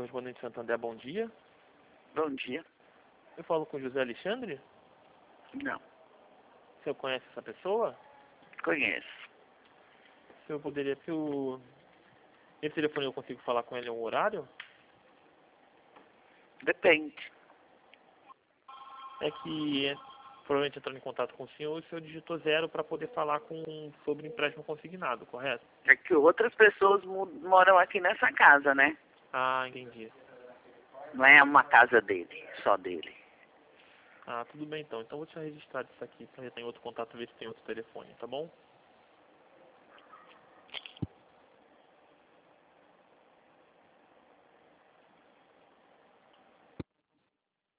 correspondente Santander, bom dia. Bom dia. Eu falo com José Alexandre? Não, O senhor conhece essa pessoa? conheço. O senhor poderia... Esse telefone eu consigo falar com ele em um horário? Depende. É que provavelmente entrando em contato com o senhor digitou 0 para poder falar sobre empréstimo consignado, correto? É que outras pessoas moram aqui nessa casa, né? Ah, entendi. Não é uma casa dele, só dele. Ah, tudo bem então. Então vou deixar registrado isso aqui para ter outro contato, ver se tem outro telefone, tá bom?